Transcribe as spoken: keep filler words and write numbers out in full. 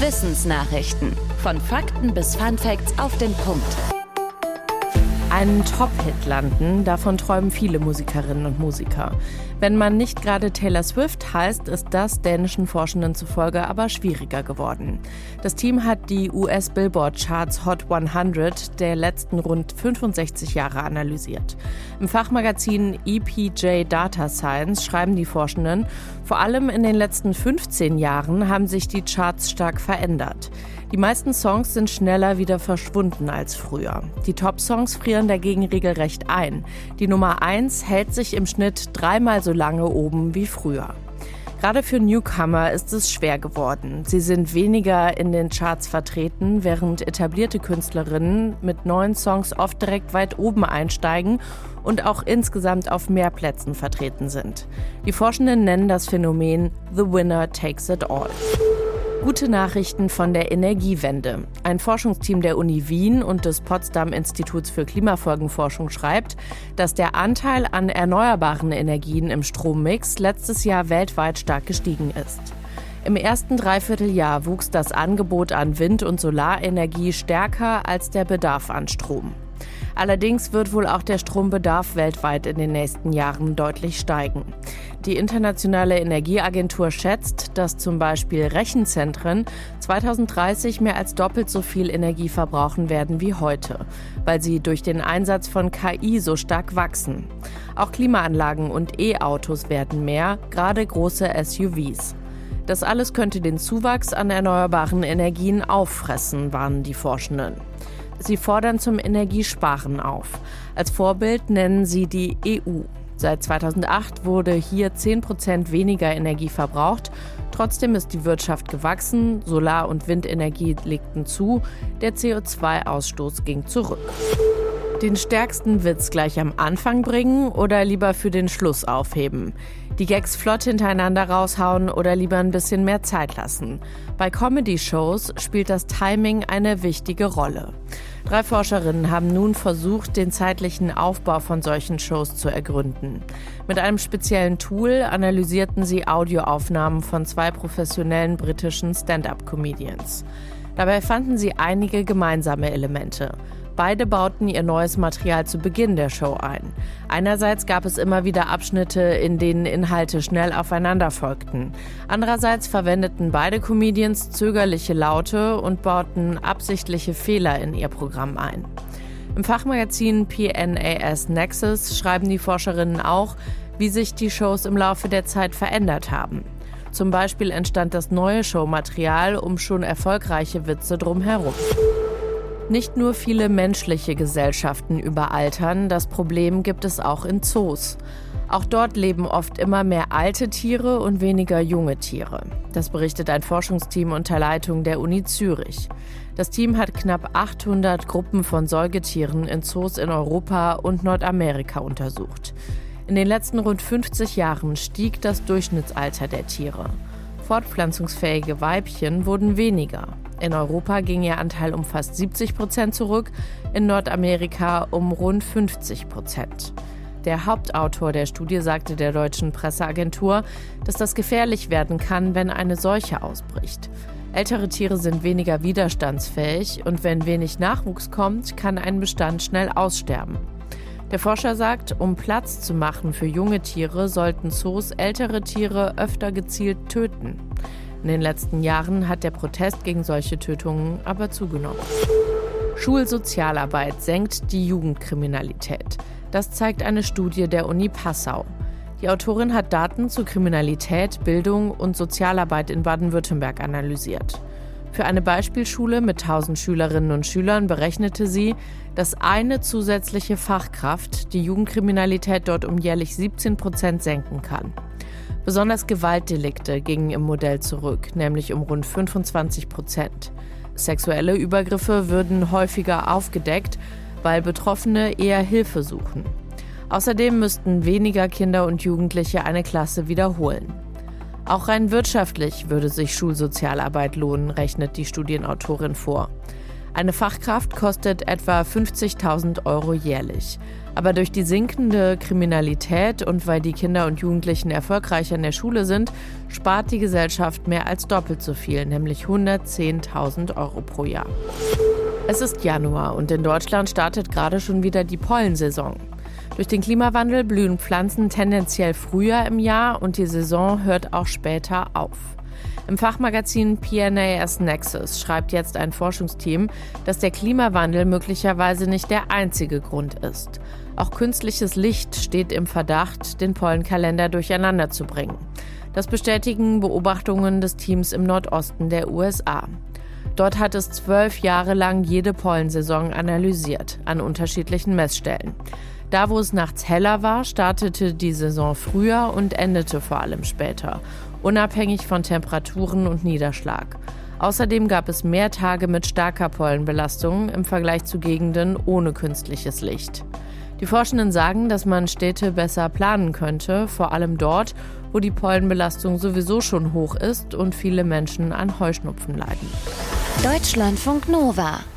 Wissensnachrichten. Von Fakten bis Funfacts auf den Punkt. Einen Top-Hit landen, davon träumen viele Musikerinnen und Musiker. Wenn man nicht gerade Taylor Swift heißt, ist das dänischen Forschenden zufolge aber schwieriger geworden. Das Team hat die U S-Billboard-Charts Hot hundert der letzten rund fünfundsechzig Jahre analysiert. Im Fachmagazin E P J Data Science schreiben die Forschenden, vor allem in den letzten fünfzehn Jahren haben sich die Charts stark verändert. Die meisten Songs sind schneller wieder verschwunden als früher. Die Top-Songs frieren dagegen regelrecht ein. Die Nummer eins hält sich im Schnitt dreimal so lange oben wie früher. Gerade für Newcomer ist es schwer geworden. Sie sind weniger in den Charts vertreten, während etablierte Künstlerinnen mit neuen Songs oft direkt weit oben einsteigen und auch insgesamt auf mehr Plätzen vertreten sind. Die Forschenden nennen das Phänomen The Winner Takes It All. Gute Nachrichten von der Energiewende. Ein Forschungsteam der Uni Wien und des Potsdam-Instituts für Klimafolgenforschung schreibt, dass der Anteil an erneuerbaren Energien im Strommix letztes Jahr weltweit stark gestiegen ist. Im ersten Dreivierteljahr wuchs das Angebot an Wind- und Solarenergie stärker als der Bedarf an Strom. Allerdings wird wohl auch der Strombedarf weltweit in den nächsten Jahren deutlich steigen. Die Internationale Energieagentur schätzt, dass zum Beispiel Rechenzentren zweitausenddreißig mehr als doppelt so viel Energie verbrauchen werden wie heute, weil sie durch den Einsatz von K I so stark wachsen. Auch Klimaanlagen und E-Autos werden mehr, gerade große S U Vs. Das alles könnte den Zuwachs an erneuerbaren Energien auffressen, warnen die Forschenden. Sie fordern zum Energiesparen auf. Als Vorbild nennen sie die E U. Seit zweitausendacht wurde hier zehn Prozent weniger Energie verbraucht. Trotzdem ist die Wirtschaft gewachsen, Solar- und Windenergie legten zu, der C O zwei Ausstoß ging zurück. Den stärksten Witz gleich am Anfang bringen oder lieber für den Schluss aufheben? Die Gags flott hintereinander raushauen oder lieber ein bisschen mehr Zeit lassen? Bei Comedy-Shows spielt das Timing eine wichtige Rolle. Drei Forscherinnen haben nun versucht, den zeitlichen Aufbau von solchen Shows zu ergründen. Mit einem speziellen Tool analysierten sie Audioaufnahmen von zwei professionellen britischen Stand-up-Comedians. Dabei fanden sie einige gemeinsame Elemente. Beide bauten ihr neues Material zu Beginn der Show ein. Einerseits gab es immer wieder Abschnitte, in denen Inhalte schnell aufeinander folgten. Andererseits verwendeten beide Comedians zögerliche Laute und bauten absichtliche Fehler in ihr Programm ein. Im Fachmagazin P N A S Nexus schreiben die Forscherinnen auch, wie sich die Shows im Laufe der Zeit verändert haben. Zum Beispiel entstand das neue Showmaterial um schon erfolgreiche Witze drumherum. Nicht nur viele menschliche Gesellschaften überaltern, das Problem gibt es auch in Zoos. Auch dort leben oft immer mehr alte Tiere und weniger junge Tiere. Das berichtet ein Forschungsteam unter Leitung der Uni Zürich. Das Team hat knapp achthundert Gruppen von Säugetieren in Zoos in Europa und Nordamerika untersucht. In den letzten rund fünfzig Jahren stieg das Durchschnittsalter der Tiere. Fortpflanzungsfähige Weibchen wurden weniger. In Europa ging ihr Anteil um fast siebzig Prozent zurück, in Nordamerika um rund fünfzig Prozent. Der Hauptautor der Studie sagte der deutschen Presseagentur, dass das gefährlich werden kann, wenn eine Seuche ausbricht. Ältere Tiere sind weniger widerstandsfähig und wenn wenig Nachwuchs kommt, kann ein Bestand schnell aussterben. Der Forscher sagt, um Platz zu machen für junge Tiere, sollten Zoos ältere Tiere öfter gezielt töten. In den letzten Jahren hat der Protest gegen solche Tötungen aber zugenommen. Schulsozialarbeit senkt die Jugendkriminalität. Das zeigt eine Studie der Uni Passau. Die Autorin hat Daten zu Kriminalität, Bildung und Sozialarbeit in Baden-Württemberg analysiert. Für eine Beispielschule mit tausend Schülerinnen und Schülern berechnete sie, dass eine zusätzliche Fachkraft die Jugendkriminalität dort um jährlich siebzehn Prozent senken kann. Besonders Gewaltdelikte gingen im Modell zurück, nämlich um rund fünfundzwanzig Prozent. Sexuelle Übergriffe würden häufiger aufgedeckt, weil Betroffene eher Hilfe suchen. Außerdem müssten weniger Kinder und Jugendliche eine Klasse wiederholen. Auch rein wirtschaftlich würde sich Schulsozialarbeit lohnen, rechnet die Studienautorin vor. Eine Fachkraft kostet etwa fünfzigtausend Euro jährlich. Aber durch die sinkende Kriminalität und weil die Kinder und Jugendlichen erfolgreicher in der Schule sind, spart die Gesellschaft mehr als doppelt so viel, nämlich hundertzehntausend Euro pro Jahr. Es ist Januar und in Deutschland startet gerade schon wieder die Pollensaison. Durch den Klimawandel blühen Pflanzen tendenziell früher im Jahr und die Saison hört auch später auf. Im Fachmagazin P N A S Nexus schreibt jetzt ein Forschungsteam, dass der Klimawandel möglicherweise nicht der einzige Grund ist. Auch künstliches Licht steht im Verdacht, den Pollenkalender durcheinander zu bringen. Das bestätigen Beobachtungen des Teams im Nordosten der U S A. Dort hat es zwölf Jahre lang jede Pollensaison analysiert, an unterschiedlichen Messstellen. Da, wo es nachts heller war, startete die Saison früher und endete vor allem später, unabhängig von Temperaturen und Niederschlag. Außerdem gab es mehr Tage mit starker Pollenbelastung im Vergleich zu Gegenden ohne künstliches Licht. Die Forschenden sagen, dass man Städte besser planen könnte, vor allem dort, wo die Pollenbelastung sowieso schon hoch ist und viele Menschen an Heuschnupfen leiden. Deutschlandfunk Nova